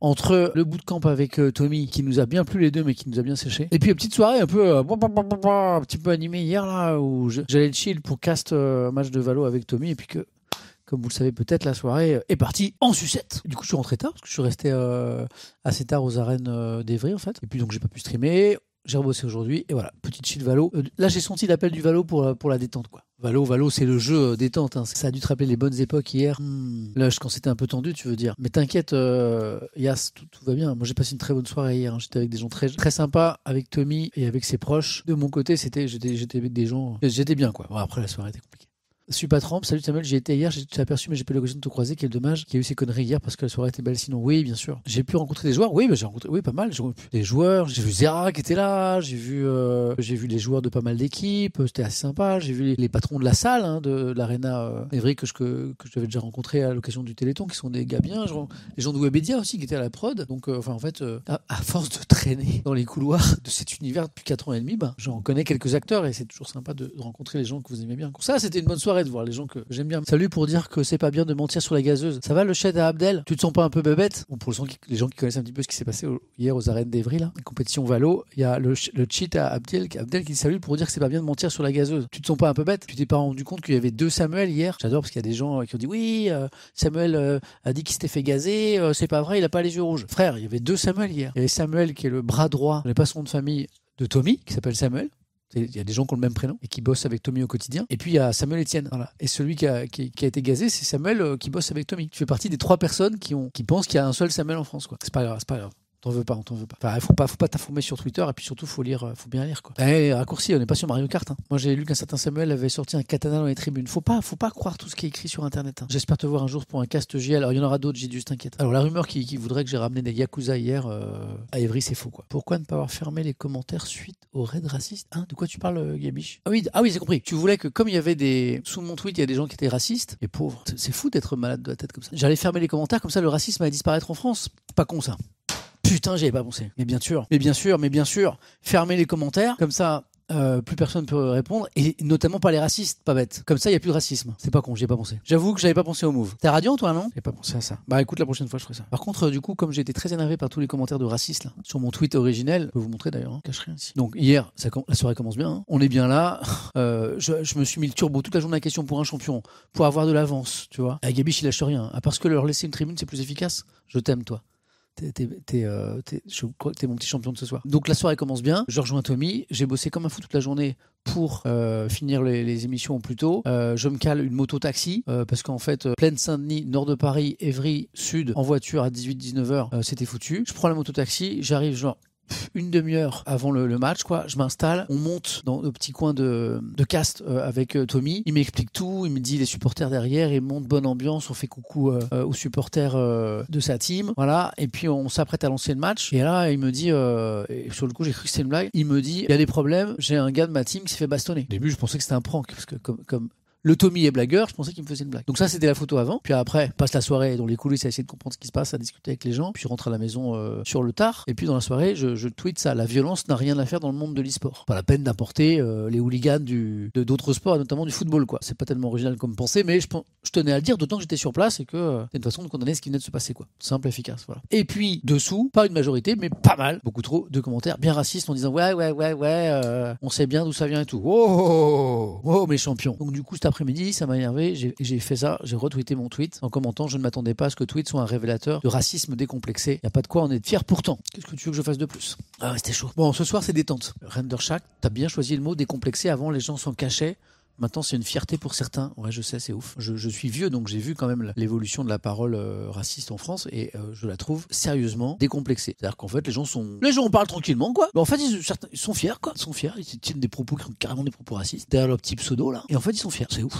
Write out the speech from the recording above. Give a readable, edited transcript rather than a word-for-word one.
entre le bootcamp avec Tommy, qui nous a bien plu les deux, mais qui nous a bien séché, et puis une petite soirée un peu un petit peu animée hier là, où j'allais chill pour cast match de Valo avec Tommy, et puis que, comme vous le savez peut-être, la soirée est partie en sucette. Du coup, je suis rentré tard, parce que je suis resté assez tard aux arènes d'Evry, en fait. Et puis donc, j'ai pas pu streamer. J'ai rebossé aujourd'hui, et voilà, petite chill Valo. Là, j'ai senti l'appel du Valo pour la détente, quoi. Valo, c'est le jeu détente. Hein. Ça a dû te rappeler les bonnes époques hier. Là, quand c'était un peu tendu, tu veux dire. Mais t'inquiète, Yas, tout va bien. Moi, j'ai passé une très bonne soirée hier. Hein. J'étais avec des gens très, très sympas, avec Tommy et avec ses proches. De mon côté, j'étais avec des gens. J'étais bien, quoi. Bon, après, la soirée était compliquée. Super Tramp, salut Samuel, j'y étais hier, j'ai aperçu mais j'ai pas eu l'occasion de te croiser, quel dommage qu'il y a eu ces conneries hier parce que la soirée était belle. Sinon oui, bien sûr. J'ai pu rencontrer des joueurs, oui, j'ai rencontré pas mal, j'ai rencontré des joueurs, j'ai vu Zera qui était là, j'ai vu les joueurs de pas mal d'équipes, c'était assez sympa, j'ai vu les patrons de la salle, hein, de l'Arena Evry que j'avais déjà rencontré à l'occasion du Téléthon, qui sont des gars bien, les gens de Webedia aussi qui étaient à la prod, donc en fait à force de traîner dans les couloirs de cet univers depuis 4 ans et demi, j'en connais quelques acteurs et c'est toujours sympa de rencontrer les gens que vous aimez bien. Ça, c'était une bonne soirée de voir les gens que j'aime bien. Salut pour dire que c'est pas bien de mentir sur la gazeuse. Ça va le chat à Abdel? Tu te sens pas un peu bébête? Ou pour les gens qui connaissent un petit peu ce qui s'est passé hier aux arènes d'Evry, là, la compétition Valo, il y a le cheat à Abdel qui salue pour dire que c'est pas bien de mentir sur la gazeuse. Tu te sens pas un peu bête? Tu t'es pas rendu compte qu'il y avait 2 Samuel hier? J'adore parce qu'il y a des gens qui ont dit oui, Samuel a dit qu'il s'était fait gazer, c'est pas vrai, il a pas les yeux rouges. Frère, il y avait 2 Samuel hier. Il y avait Samuel qui est le bras droit, je n'ai pas son nom de famille, de Tommy, qui s'appelle Samuel. Il y a des gens qui ont le même prénom et qui bossent avec Tommy au quotidien. Et puis il y a Samuel Etienne. Voilà. Et celui qui a été gazé, c'est Samuel qui bosse avec Tommy. Tu fais partie des 3 personnes qui pensent qu'il y a un seul Samuel en France, quoi. C'est pas grave. On t'en veut pas. Enfin, faut pas t'informer sur Twitter et puis surtout faut bien lire, quoi. Raccourci, on n'est pas sur Mario Kart. Hein. Moi j'ai lu qu'un certain Samuel avait sorti un katana dans les tribunes. Faut pas croire tout ce qui est écrit sur internet. Hein. J'espère te voir un jour pour un cast JL. Alors il y en aura d'autres, j'ai juste t'inquiète. Alors la rumeur qui voudrait que j'ai ramené des Yakuza hier à Evry, c'est faux, quoi. Pourquoi ne pas avoir fermé les commentaires suite au raid raciste? Hein, de quoi tu parles, Gabiche? Ah oui, j'ai compris. Tu voulais que comme il y avait sous mon tweet, il y a des gens qui étaient racistes. Et pauvres, c'est fou d'être malade de la tête comme ça. J'allais fermer les commentaires comme ça, le racisme allait disparaître en France. Pas con ça. Putain, j'y avais pas pensé. Mais bien sûr, fermez les commentaires, comme ça, plus personne ne peut répondre, et notamment pas les racistes, pas bête. Comme ça, il y a plus de racisme. C'est pas con, j'y ai pas pensé. J'avoue que j'avais pas pensé au move. T'es radiant, toi, non? J'ai pas pensé à ça. Bah écoute, la prochaine fois, je ferai ça. Par contre, du coup, comme j'ai été très énervé par tous les commentaires de racistes, là, sur mon tweet originel, je peux vous montrer d'ailleurs, hein, cache rien ici. Donc hier, la soirée commence bien, hein. On est bien là. Je me suis mis le turbo toute la journée à question pour un champion, pour avoir de l'avance, tu vois. Et Gabiche, il lâche rien. À parce que leur laisser une tribune, c'est plus efficace. Je t'aime, toi. Je crois que t'es mon petit champion de ce soir. Donc la soirée commence bien, je rejoins Tommy, j'ai bossé comme un fou toute la journée pour finir les émissions au plus tôt. Je me cale une moto-taxi parce qu'en fait, Plaine Saint-Denis, nord de Paris, Évry, sud, en voiture à 18-19 heures, c'était foutu. Je prends la moto-taxi, j'arrive genre une demi-heure avant le match, quoi. Je m'installe, on monte dans le petit coin de cast avec Tommy. Il m'explique tout, il me dit les supporters derrière, il monte bonne ambiance, on fait coucou aux supporters de sa team, voilà. Et puis on s'apprête à lancer le match. Et là, il me dit, et sur le coup, j'ai cru que c'était une blague. Il me dit, il y a des problèmes, j'ai un gars de ma team qui s'est fait bastonner. Au début, je pensais que c'était un prank parce que comme le Tommy est blagueur, je pensais qu'il me faisait une blague. Donc ça, c'était la photo avant. Puis après, passe la soirée dans les coulisses à essayer de comprendre ce qui se passe, à discuter avec les gens. Puis je rentre à la maison sur le tard. Et puis dans la soirée, je tweete ça. La violence n'a rien à faire dans le monde de l'e-sport. Pas la peine d'importer les hooligans d'autres sports, notamment du football, quoi. C'est pas tellement original comme pensée, mais je tenais à le dire, d'autant que j'étais sur place et que c'est une façon de condamner ce qui venait de se passer, quoi. Simple, efficace, voilà. Et puis dessous, pas une majorité, mais pas mal, beaucoup trop de commentaires bien racistes en disant ouais, on sait bien d'où ça vient et tout. Oh, mes champions. Donc du coup, cet après-midi, ça m'a énervé. J'ai fait ça, j'ai retweeté mon tweet en commentant je ne m'attendais pas à ce que tweet soit un révélateur de racisme décomplexé. Y a pas de quoi en être fier pourtant. Qu'est-ce que tu veux que je fasse de plus? Ah ouais, c'était chaud. Bon, ce soir c'est détente. Rendershack, t'as bien choisi le mot décomplexé. Avant les gens s'en cachaient. Maintenant, c'est une fierté pour certains. Ouais, je sais, c'est ouf. Je suis vieux, donc j'ai vu quand même l'évolution de la parole raciste en France et je la trouve sérieusement décomplexée. C'est-à-dire qu'en fait, les gens parlent tranquillement, quoi. Mais en fait, ils sont fiers, quoi. Ils sont fiers. Ils tiennent des propos qui sont carrément des propos racistes derrière leur petit pseudo, là. Et en fait, ils sont fiers. C'est ouf.